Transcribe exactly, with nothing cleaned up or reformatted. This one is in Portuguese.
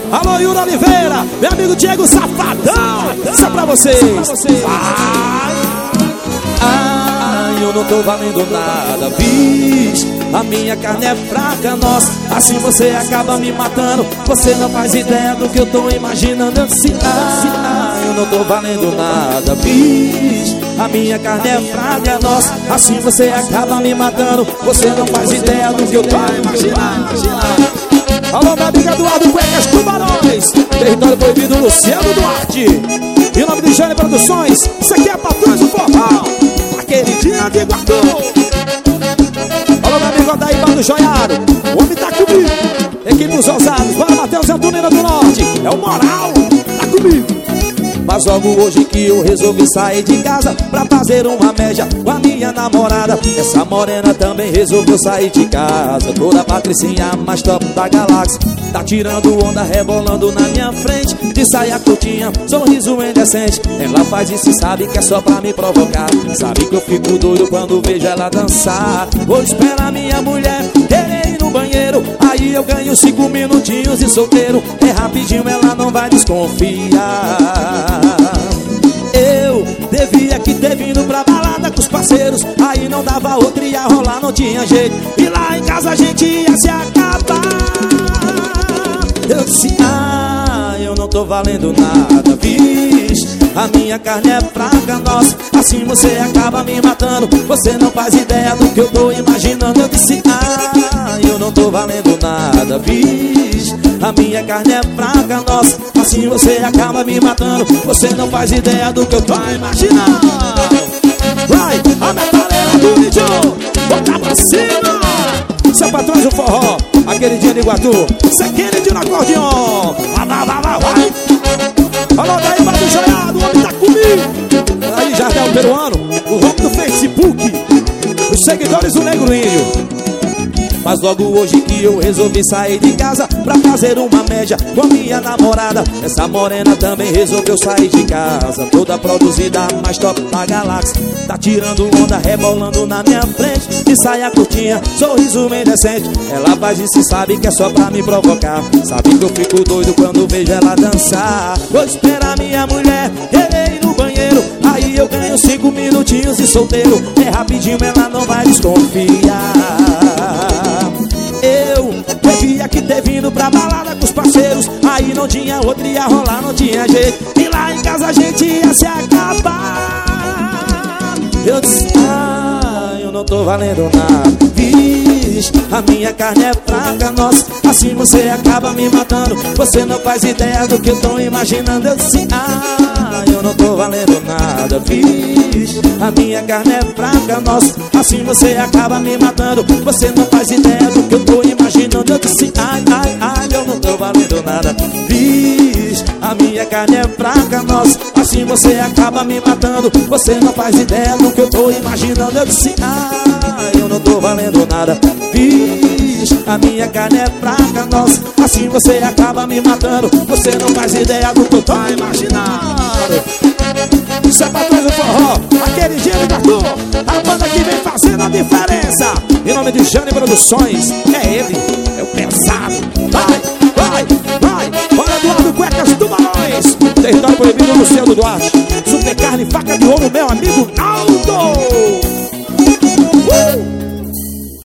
Alô, Yuri Oliveira, meu amigo Diego Safadão. Isso é pra vocês. Vai. Ai, eu não tô valendo nada, bicho. A minha carne é fraca, nossa, assim você acaba me matando. Você não faz ideia do que eu tô imaginando. Eu disse, ai, eu não tô valendo nada, bicho. A minha carne é fraca, nossa, assim você acaba me matando. Você não faz ideia do que eu tô imaginando. Alô, meu amigo Eduardo Cuecas Tubarões, Território Proibido, Luciano Duarte. E o nome de Jane Produções. Isso aqui é Patrões do Forró, aquele dia de Guardu. Alô, meu amigo Odaíba do Joiado, o homem tá comigo. Equipe dos ousados, bora Matheus Antonina do Norte. É o moral, tá comigo. Mas logo hoje que eu resolvi sair de casa pra fazer uma média com a minha namorada, essa morena também resolveu sair de casa. Toda patricinha mais top da galáxia, tá tirando onda, rebolando na minha frente, de saia curtinha, sorriso indecente. Ela faz isso e sabe que é só pra me provocar. Sabe que eu fico doido quando vejo ela dançar. Vou esperar minha mulher querer ir no banheiro, aí eu ganho cinco minutinhos de solteiro. É rapidinho, ela não vai desconfiar. Eu devia que ter vindo pra balada com os parceiros, aí não dava outra, ia rolar, não tinha jeito. E lá em casa a gente ia se acabar. Eu disse, ah, eu não tô valendo nada, bicho. A minha carne é fraca, nossa, assim você acaba me matando. Você não faz ideia do que eu tô imaginando. Eu disse, ah, eu não tô valendo nada, bicho. A minha carne é fraca, nossa, assim você acaba me matando. Você não faz ideia do que eu tô imaginando. Vai, a metaleira do vídeo, bota pra cima. Isso é Patrões do Forró, aquele dia de Iguatu. Isso é aquele dia no acordeon. Vai, vai, vai, vai, vai. Alô, daí vai do Joiado, o homem tá comigo. Aí já é o peruano, o homem do Facebook, os seguidores do Negro Índio. Mas logo hoje que eu resolvi sair de casa pra fazer uma média com a minha namorada, essa morena também resolveu sair de casa. Toda produzida, mais top da galáxia, tá tirando onda, rebolando na minha frente, de saia curtinha, sorriso bem decente. Ela faz isso e sabe que é só pra me provocar. Sabe que eu fico doido quando vejo ela dançar. Vou esperar minha mulher querer ir no banheiro, aí eu ganho cinco minutinhos de solteiro. É rapidinho, ela não vai desconfiar. Eu devia que ter vindo pra balada com os parceiros, aí não tinha outra, ia rolar, não tinha jeito. E lá em casa a gente ia se acabar. Eu disse, ah, eu não tô valendo nada, bicho. A minha carne é fraca, nossa, assim você acaba me matando. Você não faz ideia do que eu tô imaginando. Eu disse, ah, eu não tô valendo nada, bicho. A minha carne é fraca, nossa, assim você acaba me matando. Você não faz ideia do que eu tô imaginando. Eu disse, ai, ai, ai, eu não tô valendo nada, bicho. A minha carne é fraca, nossa, assim você acaba me matando. Você não faz ideia do que eu tô imaginando. Eu disse, ai, eu não tô valendo nada, bicho. A minha carne é fraca, nossa, assim você acaba me matando. Você não faz ideia do que eu tô imaginando. Isso é Patrões do Forró, aquele dia de Guardu, a banda que vem fazendo a diferença. Em nome de Jane Produções, é ele, é o pesado. Vai, vai, vai. Bora, Eduardo Cuecas Tubarões, Território Proibido, Luciano Duarte. Super carne, faca de ouro, meu amigo Aldo.